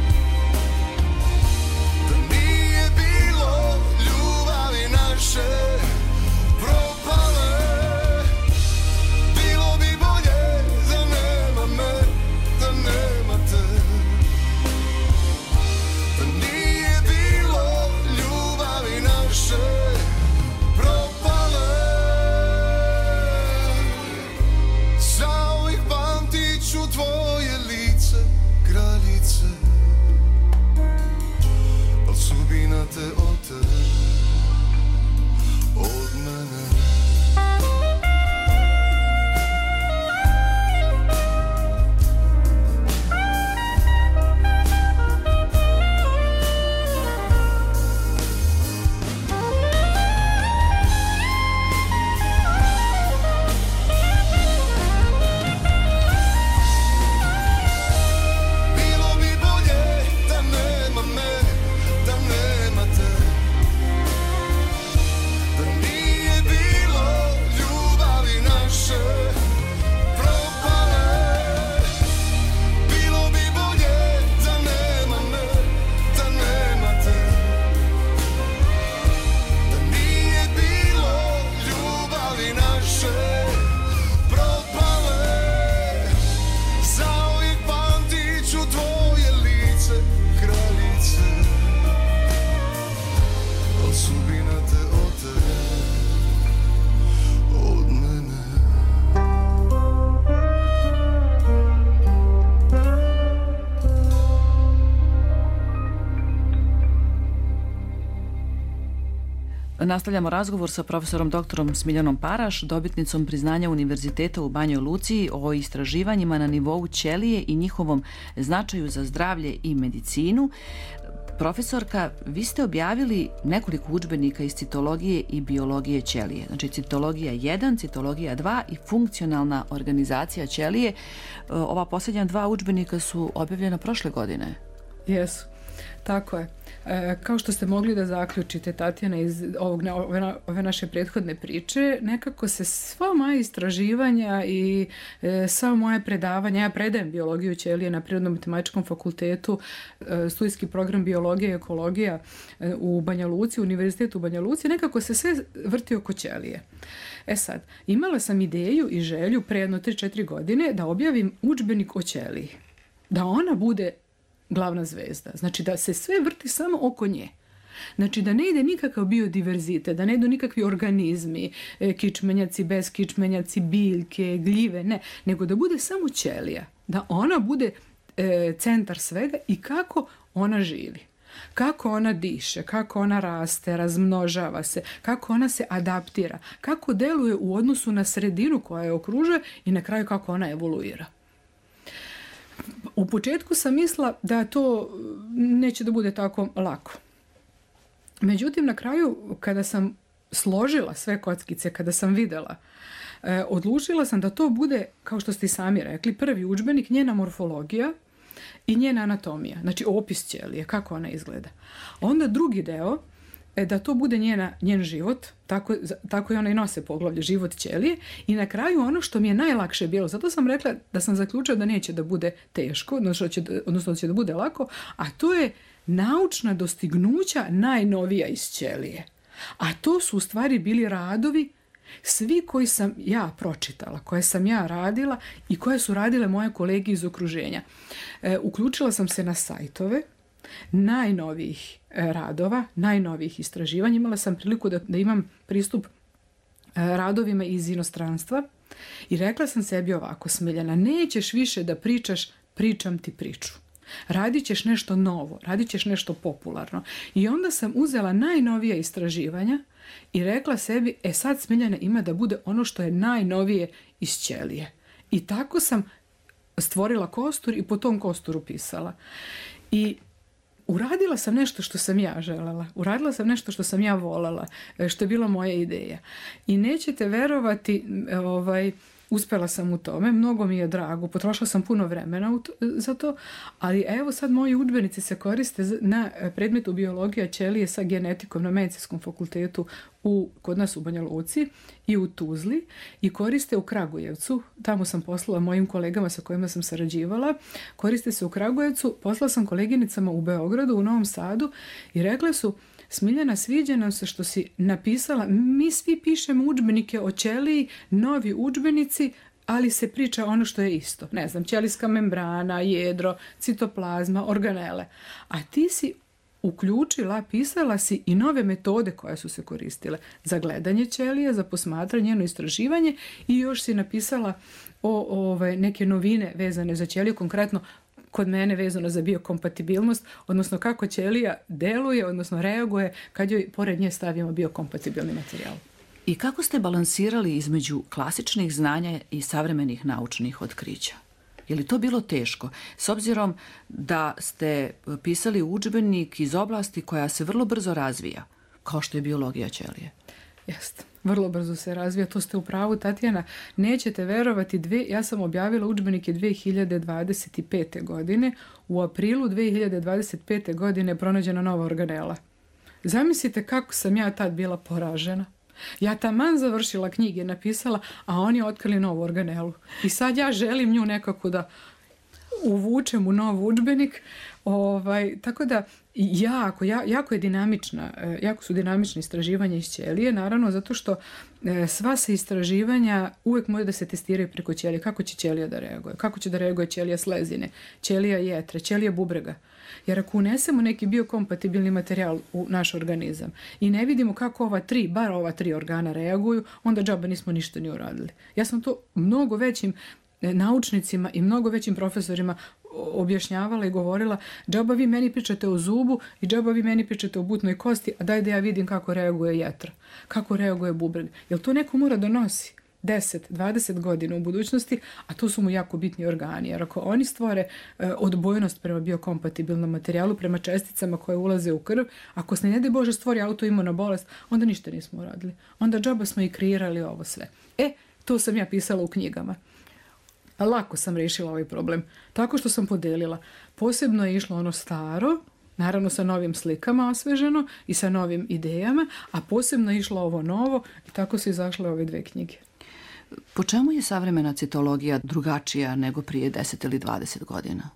Speaker 5: Da nije bilo ljubavi naše propale. Bilo bi bolje da nema me, da nema te. Da nije bilo ljubavi naše propale. Zauvijek pamtit ću tvoje lice, kraljice, al sudbina te otere od mene. Bilo bi bolje da nema me, da nema te. Da nije bilo ljubavi naše propale. Bilo bi bolje da nema me, da nema te. Da nije bilo ljubavi naše propale. Zauvijek pamtit ću tvoje lice, kraljice, al sudbina te otere od mene.
Speaker 3: Nastavljamo razgovor sa profesorom doktorom Smiljanom Paraš, dobitnicom priznanja Univerziteta u Banjoj Luci o istraživanjima na nivou ćelije i njihovom značaju za zdravlje i medicinu. Profesorka, vi ste objavili nekoliko udžbenika iz citologije i biologije ćelije. Znači citologija jedan, citologija dva i funkcionalna organizacija ćelije. Ova posljednja dva udžbenika su objavljena prošle godine.
Speaker 4: Jesu. Tako je. E, kao što ste mogli da zaključite, Tatjana, iz ovog, ove, ove naše prethodne priče, nekako se sva moja istraživanja i e, sva moja predavanja, ja predajem biologiju ćelije na Prirodno-matematičkom fakultetu, e, studijski program biologija i ekologija e, u Banja Luci, Univerzitetu u Banja Luci, nekako se sve vrti oko ćelije. E sad, imala sam ideju i želju pre jedno tri četiri godine da objavim udžbenik o ćeliji. Da ona bude glavna zvezda. Znači da se sve vrti samo oko nje. Znači da ne ide nikakav biodiverzitet, da ne idu nikakvi organizmi, kičmenjaci, beskičmenjaci, biljke, gljive, ne, nego da bude samo ćelija, da ona bude e, centar svega i kako ona živi. Kako ona diše, kako ona raste, razmnožava se, kako ona se adaptira, kako deluje u odnosu na sredinu koja je okružuje i na kraju kako ona evoluira. U početku sam mislila da to neće da bude tako lako. Međutim, na kraju, kada sam složila sve kockice, kada sam videla, eh, odlučila sam da to bude, kao što ste i sami rekli, prvi udžbenik, njena morfologija i njena anatomija, znači opis ćelije, kako ona izgleda. Onda drugi deo, eh, da to bude njena, njen život, tako, tako i ona i nose poglavlje, život ćelije, i na kraju ono što mi je najlakše bilo, zato sam rekla da sam zaključila da neće da bude teško, odnosno da će, odnosno da će da bude lako, a to je naučna dostignuća najnovija iz ćelije. A to su u stvari bili radovi svi koji sam ja pročitala, koje sam ja radila i koje su radile moje kolege iz okruženja. E, uključila sam se na sajtove najnovijih e, radova, najnovijih istraživanja. Imala sam priliku da, da imam pristup e, radovima iz inostranstva i rekla sam sebi ovako: Smiljana, nećeš više da pričaš, pričam ti priču. Radit ćeš nešto novo, radit ćeš nešto popularno. I onda sam uzela najnovija istraživanja i rekla sebi, e sad, Smiljana, ima da bude ono što je najnovije iz ćelije. I tako sam stvorila kostur i po tom kosturu pisala. I uradila sam nešto što sam ja želela. Uradila sam nešto što sam ja volela, što je bila moja ideja. I nećete verovati, ovaj, uspela sam u tome, mnogo mi je drago, potrošila sam puno vremena to, za to, ali evo sad moji udžbenici se koriste na predmetu biologija ćelije sa genetikom na Medicinskom fakultetu u, kod nas u Banja Luci i u Tuzli, i koriste u Kragujevcu. Tamo sam poslala mojim kolegama sa kojima sam sarađivala. Koriste se u Kragujevcu, poslala sam koleginicama u Beogradu, u Novom Sadu, i rekle su: Smiljana, sviđa nam se što si napisala, mi svi pišemo udžbenike o ćeliji, novi udžbenici, ali se priča ono što je isto. Ne znam, ćelijska membrana, jedro, citoplazma, organele. A ti si uključila, pisala si i nove metode koje su se koristile za gledanje ćelije, za posmatranje, njeno istraživanje, i još si napisala o, o ove, neke novine vezane za ćeliju, konkretno kod mene vezano za biokompatibilnost, odnosno kako ćelija deluje, odnosno reaguje kad joj pored nje stavimo biokompatibilni materijal.
Speaker 3: I kako ste balansirali između klasičnih znanja i savremenih naučnih otkrića? Je li to bilo teško? S obzirom da ste pisali udžbenik iz oblasti koja se vrlo brzo razvija, kao što je biologija ćelije.
Speaker 4: Jeste. Vrlo brzo se razvija, to ste u pravu, Tatjana. Nećete verovati, dve, ja sam objavila udžbenike dve hiljade dvadeset pete. godine. U aprilu dve hiljade dvadeset pete. godine je pronađena nova organela. Zamislite kako sam ja tad bila poražena. Ja taman završila knjige, napisala, a oni otkrili novu organelu. I sad ja želim nju nekako da uvučem u nov udžbenik. Ovaj, tako da jako, jako je dinamična, jako su dinamične istraživanja iz ćelije, naravno zato što sva se istraživanja uvijek može da se testiraju preko ćelije. Kako će ćelija da reaguje? Kako će da reaguje ćelija slezine, ćelija jetre, ćelija bubrega? Jer ako unesemo neki biokompatibilni materijal u naš organizam i ne vidimo kako ova tri, bar ova tri organa reaguju, onda džaba nismo ništa ni uradili. Ja sam to mnogo većim naučnicima i mnogo većim profesorima objašnjavala i govorila: džaba vi meni pričate o zubu i džaba vi meni pričate o butnoj kosti, a daj da ja vidim kako reaguje jetra, kako reaguje bubreg. Jer to neko mora da nosi deset, dvadeset godina u budućnosti, a to su mu jako bitni organi. Jer ako oni stvore e, odbojnost prema biokompatibilnom materijalu, prema česticama koje ulaze u krv, ako se ne daj Bože stvori autoimuna bolest, onda ništa nismo uradili. Onda džaba smo i kreirali ovo sve. E, to sam ja pisala u knjigama. A lako sam rešila ovaj problem. Tako što sam podelila. Posebno je išlo ono staro, naravno sa novim slikama osveženo i sa novim idejama, a posebno je išlo ovo novo i tako su izašle ove dve knjige.
Speaker 3: Po čemu je savremena citologija drugačija nego prije deset ili dvadeset godina?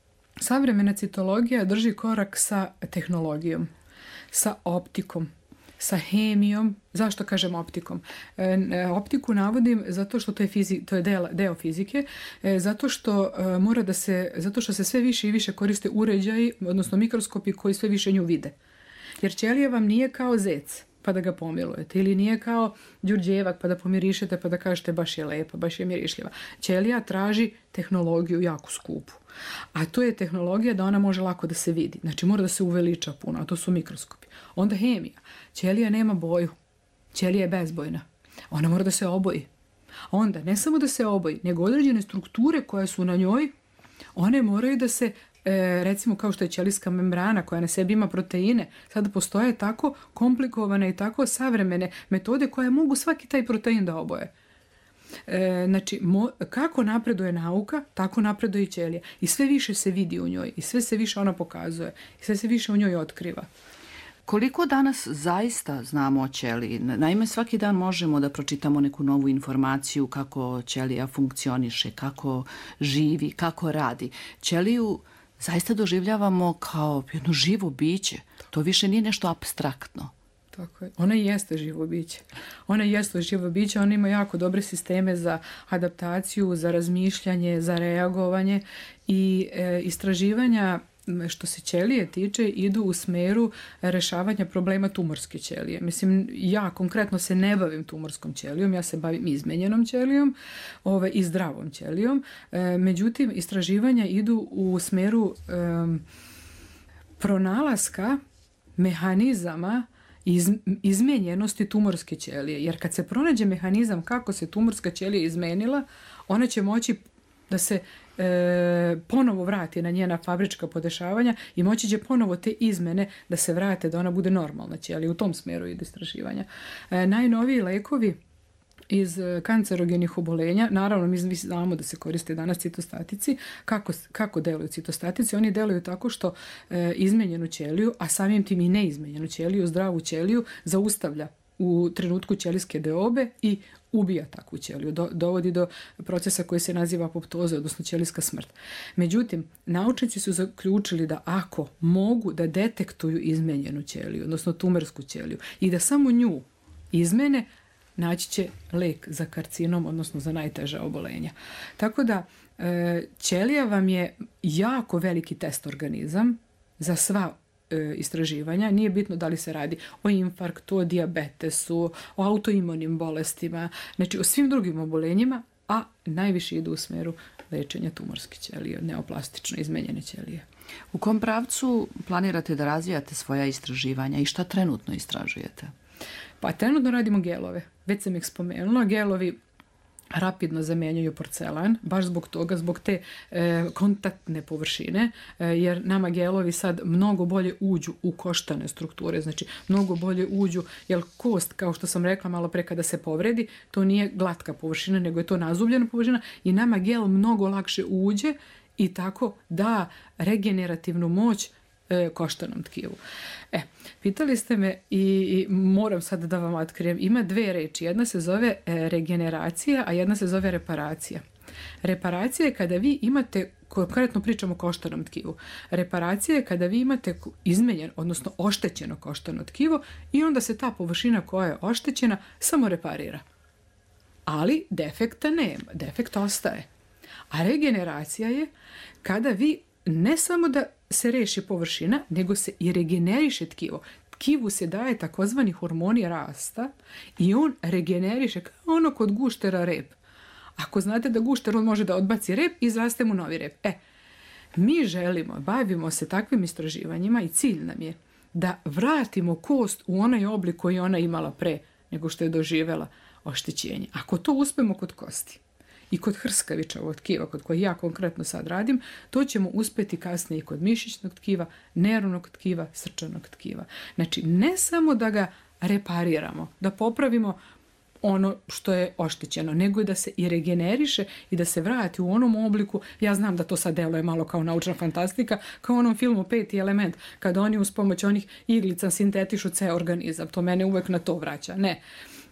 Speaker 4: Savremena citologija drži korak sa tehnologijom, sa optikom, sa hemijom. Zašto kažem optikom? E, optiku navodim zato što to je, fizi, to je deo, deo fizike, e, zato što e, mora da se, zato što se sve više i više koriste uređaji, odnosno mikroskopi koji sve više nju vide. Jer ćelija vam nije kao zec pa da ga pomilujete, ili nije kao đurđevak pa da pomirišete pa da kažete baš je lepa, baš je mirišljiva. Ćelija traži tehnologiju jako skupu. A to je tehnologija da ona može lako da se vidi. Znači mora da se uveliča puno, a to su mikroskopi. Onda hemija. Ćelija nema boju. Ćelija je bezbojna. Ona mora da se oboji. Onda ne samo da se oboji, nego određene strukture koje su na njoj, one moraju da se, e, recimo kao što je ćelijska membrana koja na sebi ima proteine, sada postoje tako komplikovane i tako savremene metode koje mogu svaki taj protein da oboje. E, znači, mo, kako napreduje nauka, tako napreduje i ćelija. I sve više se vidi u njoj, i sve se više ona pokazuje, i sve se više u njoj otkriva.
Speaker 3: Koliko danas zaista znamo o ćeliji? Naime, svaki dan možemo da pročitamo neku novu informaciju kako ćelija funkcioniše, kako živi, kako radi. Ćeliju zaista doživljavamo kao jedno živo biće. To više nije nešto apstraktno.
Speaker 4: Tako je. Ona jeste živo biće. Ona jeste živo biće, ona ima jako dobre sisteme za adaptaciju, za razmišljanje, za reagovanje i e, istraživanja što se ćelije tiče idu u smeru rešavanja problema tumorske ćelije. Mislim, ja konkretno se ne bavim tumorskom ćelijom, ja se bavim izmenjenom ćelijom ove, i zdravom ćelijom. E, međutim, istraživanja idu u smeru e, pronalaska mehanizama iz, izmenjenosti tumorske ćelije. Jer kad se pronađe mehanizam kako se tumorska ćelija izmenila, ona će moći da se e, ponovo vrati na njena fabrička podešavanja i moći će ponovo te izmene da se vrate, da ona bude normalna ćelija. U tom smeru ide istraživanja. E, najnoviji lekovi iz kancerogenih obolenja, naravno mi znamo da se koriste danas citostatici. Kako, kako deluju citostatici? Oni deluju tako što e, izmenjenu ćeliju, a samim tim i neizmenjenu ćeliju, zdravu ćeliju, zaustavlja u trenutku ćelijske deobe i ubija takvu ćeliju, do, dovodi do procesa koji se naziva apoptoza, odnosno ćelijska smrt. Međutim, naučnici su zaključili da ako mogu da detektuju izmenjenu ćeliju, odnosno tumorsku ćeliju, i da samo nju izmene, naći će lek za karcinom, odnosno za najteža obolenja. Tako da e, ćelija vam je jako veliki test organizam za sva istraživanja. Nije bitno da li se radi o infarktu, o dijabetesu, o autoimunim bolestima, znači o svim drugim obolenjima, a najviše idu u smeru lečenja tumorske ćelije, neoplastično izmenjene ćelije.
Speaker 3: U kom pravcu planirate da razvijate svoja istraživanja i šta trenutno istražujete?
Speaker 4: Pa trenutno radimo gelove. Već sam ih spomenula. Gelovi rapidno zamjenjuju porcelan, baš zbog toga, zbog te e, kontaktne površine, e, jer nama gelovi sad mnogo bolje uđu u koštane strukture, znači mnogo bolje uđu, jer kost, kao što sam rekla malo pre, kada se povredi, to nije glatka površina, nego je to nazubljena površina i nama gel mnogo lakše uđe i tako da regenerativnu moć koštanom tkivu. E, pitali ste me i, i moram sad da vam otkrijem. Ima dve reči. Jedna se zove regeneracija, a jedna se zove reparacija. Reparacija je kada vi imate, konkretno pričamo o koštanom tkivu, reparacija je kada vi imate izmenjen, odnosno oštećeno koštano tkivo i onda se ta površina koja je oštećena samo reparira. Ali defekta nema, defekt ostaje. A regeneracija je kada vi ne samo da se reši površina, nego se i regeneriše tkivo. Tkivu se daje takozvani hormoni rasta i on regeneriše kao ono kod guštera rep. Ako znate da gušter, on može da odbaci rep i izraste mu novi rep. E, mi želimo, bavimo se takvim istraživanjima i cilj nam je da vratimo kost u onaj oblik koji ona imala pre nego što je doživela oštećenje. Ako to uspemo kod kosti i kod hrskavičavog tkiva, kod koje ja konkretno sad radim, to ćemo uspeti kasnije i kod mišićnog tkiva, nervnog tkiva, srčanog tkiva. Znači, ne samo da ga repariramo, da popravimo ono što je oštećeno, nego da se i regeneriše i da se vrati u onom obliku. Ja znam da to sad deluje malo kao naučna fantastika, kao u onom filmu Peti element, kada oni uz pomoć onih iglica sintetišu ceo organizam. To mene uvek na to vraća. Ne.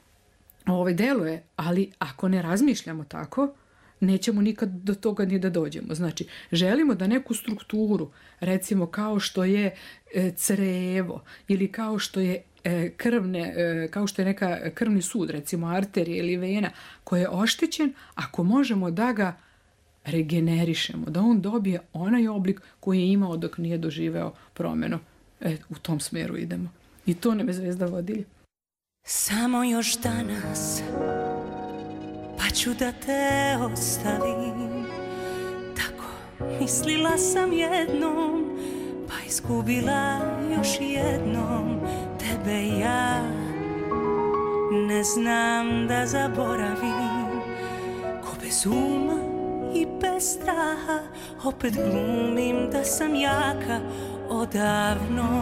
Speaker 4: Ovo deluje, ali ako ne razmišljamo tako, nećemo nikad do toga ni da dođemo. Znači, želimo da neku strukturu, recimo kao što je crevo ili kao što je krvne, kao što je neka krvni sud, recimo arterija ili vena, koja je oštećen, ako možemo da ga regenerišemo, da on dobije onaj oblik koji je imao dok nije doživeo promjenu. E, u tom smjeru idemo. I to nam je Zvezda vodilja.
Speaker 6: Samo još danas, pa ću da te ostavim. Tako mislila sam jednom, pa izgubila još jednom. Tebe ja ne znam da zaboravim. Ko bez uma i bez straha, opet glumim da sam jaka. Odavno,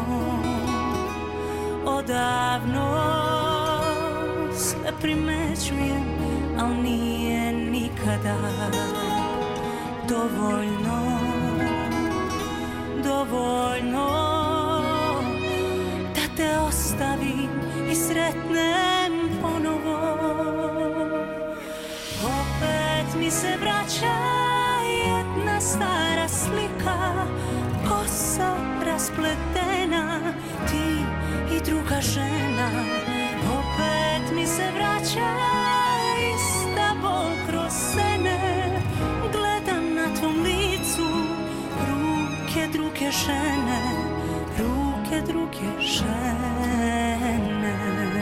Speaker 6: odavno sve primećujem, al nije nikada dovoljno, dovoljno da te ostavim i sretnem ponovo. Opet mi se vraća jedna stara slika, kosa raspletena, ti i druga žena. Opet mi se vraća ista bol kroz sene, gledam na tvom licu ruke druge žene, ruke druge žene.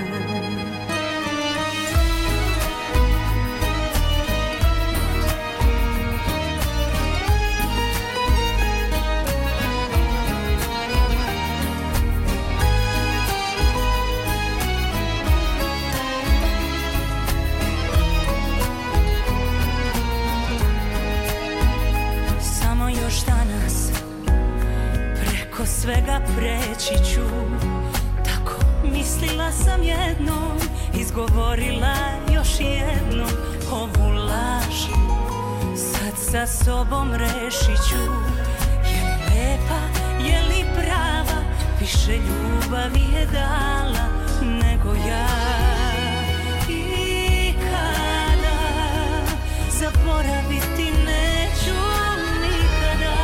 Speaker 6: Svega preći ću, tako mislila sam jednom, izgovorila još jednom ovu laž. Sad sa sobom rešit ću, je li lepa, je li prava, više ljubavi je dala nego ja. I kada zaboraviti neću nikada.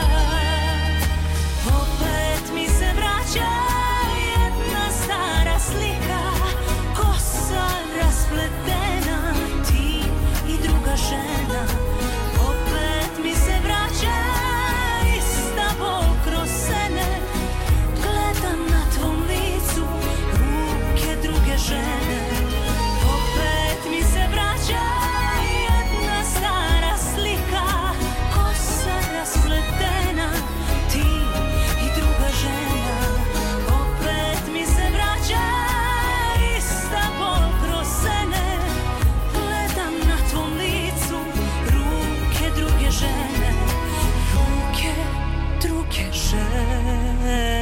Speaker 6: Opet mi se vraća jedna stara slika, kosa raspletena, ti i druga žena. Opet mi se vraća ista bol kroz sene, gledam na tvom licu ruke druge žene. Opet mi se vraća jedna stara slika, kosa raspletena, ti i druga žena. Opet mi se vraća ista bol kroz sene, gledam na tvom licu ruke druge žene, ruke druge žene.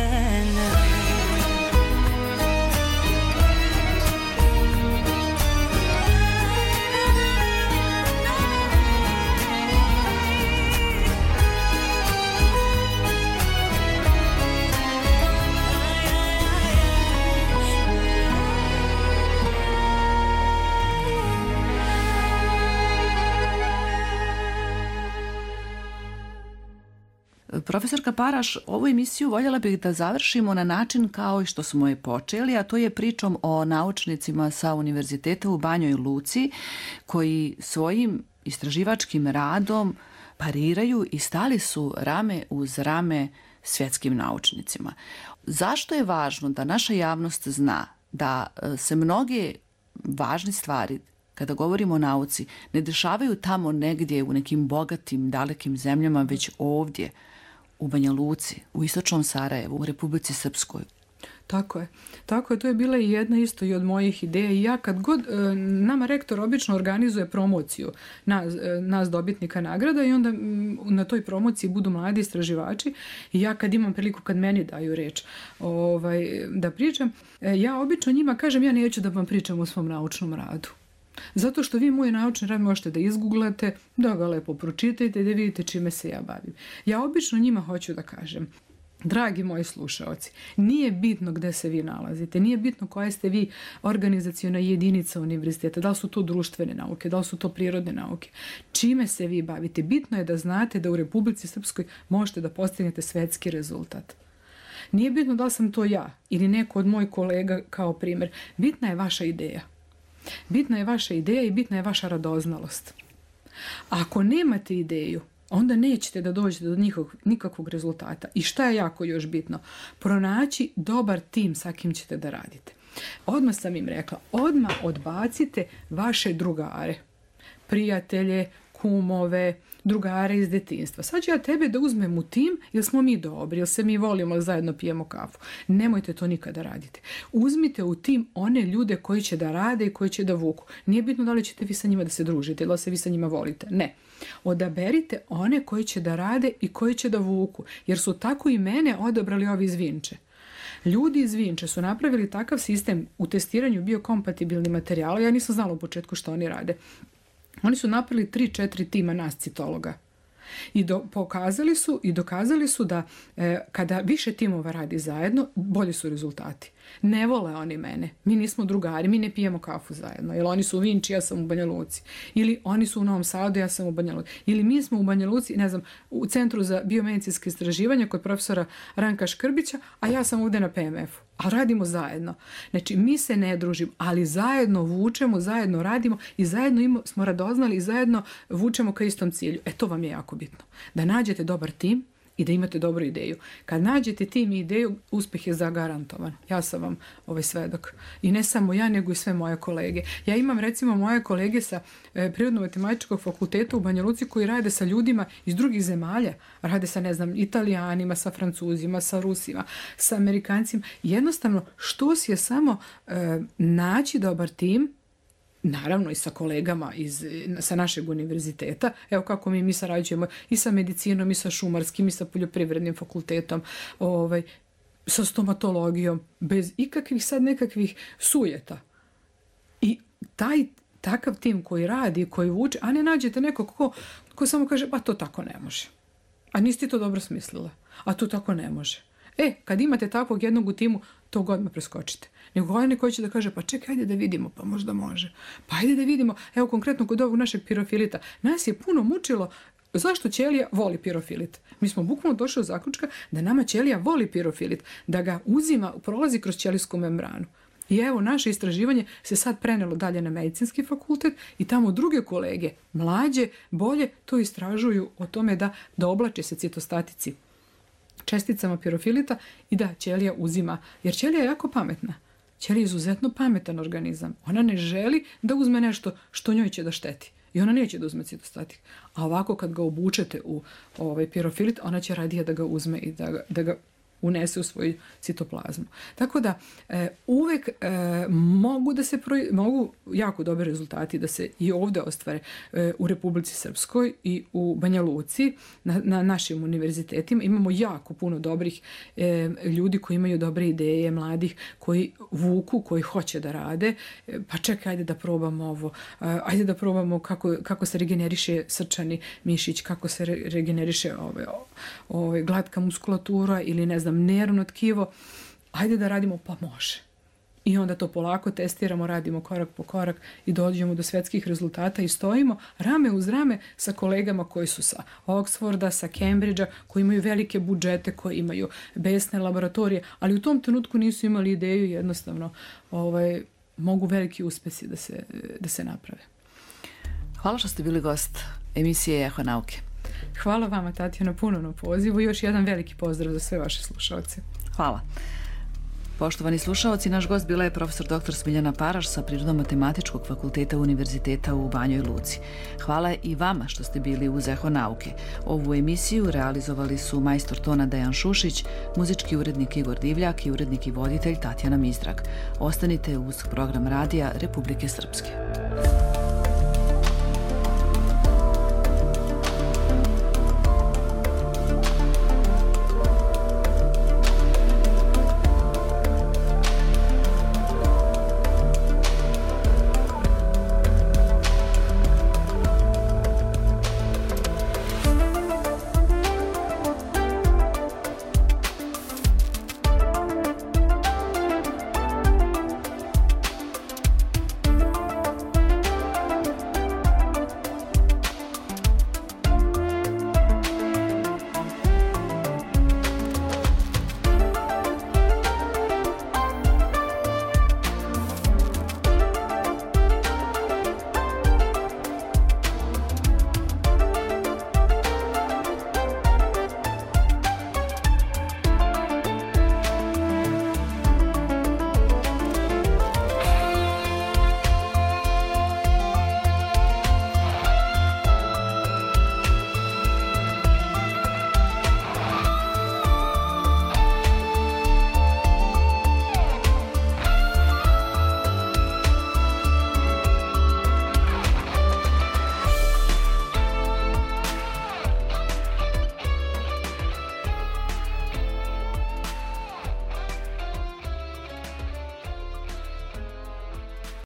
Speaker 3: Profesorka Paraš, ovu emisiju voljela bih da završimo na način kao i što smo je počeli, a to je pričom o naučnicima sa Univerziteta u Banjoj Luci koji svojim istraživačkim radom pariraju i stali su rame uz rame svjetskim naučnicima. Zašto je važno da naša javnost zna da se mnoge važne stvari, kada govorimo o nauci, ne dešavaju tamo negdje u nekim bogatim, dalekim zemljama, već ovdje, u Banja Luci, u istočnom Sarajevu, u Republici Srpskoj?
Speaker 4: Tako je. Tako je, to je bila i jedna isto i od mojih ideja. I ja kad god, nama rektor obično organizuje promociju nas, nas dobitnika nagrada i onda na toj promociji budu mladi istraživači i ja kad imam priliku, kad meni daju reč ovaj, da pričam, ja obično njima kažem, ja neću da vam pričam o svom naučnom radu. Zato što vi moj naučni rad možete da izgooglate, da ga lepo pročitajte i da vidite čime se ja bavim. Ja obično njima hoću da kažem, dragi moji slušaoci, nije bitno gde se vi nalazite, nije bitno koja ste vi organizaciona jedinica univerziteta, da li su to društvene nauke, da li su to prirodne nauke, čime se vi bavite. Bitno je da znate da u Republici Srpskoj možete da postignete svetski rezultat. Nije bitno da li sam to ja ili neko od mojih kolega kao primjer. Bitna je vaša ideja. Bitna je vaša ideja i bitna je vaša radoznalost. Ako nemate ideju, onda nećete da dođete do nikakvog, nikakvog rezultata. I šta je jako još bitno? Pronaći dobar tim sa kim ćete da radite. Odmah sam im rekla, odmah odbacite vaše drugare, prijatelje, kumove, drugare iz detinjstva. Sad ću ja tebe da uzmem u tim, jer smo mi dobri, jer se mi volimo, zajedno pijemo kafu. Nemojte to nikada raditi. Uzmite u tim one ljude koji će da rade i koji će da vuku. Nije bitno da li ćete vi sa njima da se družite, da li se vi sa njima volite. Ne. Odaberite one koji će da rade i koji će da vuku, jer su tako i mene odabrali ovi iz Vinče. Ljudi iz Vinče su napravili takav sistem u testiranju biokompatibilnih materijala. Ja nisam znala u početku što oni rade. Oni su napravili tri četiri tima nas citologa. I do, pokazali su i dokazali su da e, kada više timova radi zajedno, bolji su rezultati. Ne vole oni mene. Mi nismo drugari, mi ne pijemo kafu zajedno. Ili oni su u Vinči, ja sam u Banja Luci. Ili oni su u Novom Sadu, ja sam u Banja Luci. Ili mi smo u Banja Luci, ne znam, u Centru za biomedicinske istraživanja kod profesora Ranka Škrbića, a ja sam ovdje na P M F-u. A radimo zajedno. Znači, mi se ne družimo, ali zajedno vučemo, zajedno radimo i zajedno ima, smo radoznali i zajedno vučemo ka istom cilju. E, to vam je jako bitno. Da nađete dobar tim i da imate dobru ideju. Kad nađete tim i ideju, uspjeh je zagarantovan. Ja sam vam ovaj svedok. I ne samo ja, nego i sve moje kolege. Ja imam recimo moje kolege sa e, Prirodno-matematičkog fakulteta u Banja Luci koji rade sa ljudima iz drugih zemalja. Rade sa, ne znam, Italijanima, sa Francuzima, sa Rusima, sa Amerikancima. Jednostavno, što si je samo e, naći dobar tim, naravno i sa kolegama iz, sa našeg univerziteta, evo kako mi, mi sarađujemo i sa medicinom, i sa šumarskim, i sa poljoprivrednim fakultetom, ovaj, sa stomatologijom, bez ikakvih sad nekakvih sujeta. I taj takav tim koji radi, koji vuče, a ne nađete nekog ko, ko samo kaže, pa to tako ne može. A nisi ti to dobro smislila, a to tako ne može. E, kad imate takvog jednog u timu, to odmah preskočite. Nego onaj koji će da kaže, pa čekaj, ajde da vidimo, pa možda može. Pa ajde da vidimo, evo konkretno kod ovog našeg pirofilita. Nas je puno mučilo zašto ćelija voli pirofilit. Mi smo bukvalno došli do zaključka da nama ćelija voli pirofilit, da ga uzima, prolazi kroz ćelijsku membranu. I evo, naše istraživanje se sad prenelo dalje na medicinski fakultet i tamo druge kolege, mlađe, bolje, to istražuju o tome da, da oblače se citostatici česticama pirofilita i da ćelija uzima, jer ćelija je jako pametna. Ćelija je izuzetno pametan organizam. Ona ne želi da uzme nešto što njoj će da šteti. I ona neće da uzme citostatik. A ovako kad ga obučete u ovaj pirofilit, ona će radije da ga uzme i da ga, da ga unese u svoju citoplazmu. Tako da e, uvek e, mogu da se proj- mogu jako dobre rezultati da se i ovdje ostvare e, u Republici Srpskoj i u Banja Luci na, na našim univerzitetima. Imamo jako puno dobrih e, ljudi koji imaju dobre ideje, mladih koji vuku, koji hoće da rade. E, pa čekaj, ajde da probamo ovo. E, ajde da probamo kako, kako se regeneriše srčani mišić, kako se re- regeneriše ove, ove, glatka muskulatura ili ne znam, nervno tkivo, ajde da radimo, pa može. I onda to polako testiramo, radimo korak po korak i dođemo do svetskih rezultata i stojimo rame uz rame sa kolegama koji su sa Oxforda, sa Cambridgea, koji imaju velike budžete, koji imaju besne laboratorije, ali u tom trenutku nisu imali ideju, jednostavno ovaj, mogu veliki uspesi da se, da se naprave.
Speaker 3: Hvala što ste bili gost emisije Eho nauke.
Speaker 4: Hvala vama, Tatjana, puno na pozivu i još jedan veliki pozdrav za sve vaše slušalce.
Speaker 3: Hvala. Poštovani slušaoci, naš gost bila je profesor doktor Smiljana Paraš sa Prirodno-matematičkog fakulteta Univerziteta u Banjoj Luci. Hvala i vama što ste bili uz Eho nauke. Ovu emisiju realizovali su majstor tona Dejan Šušić, muzički urednik Igor Divljak i urednik i voditelj Tatjana Mizdrag. Ostanite uz program radija Republike Srpske.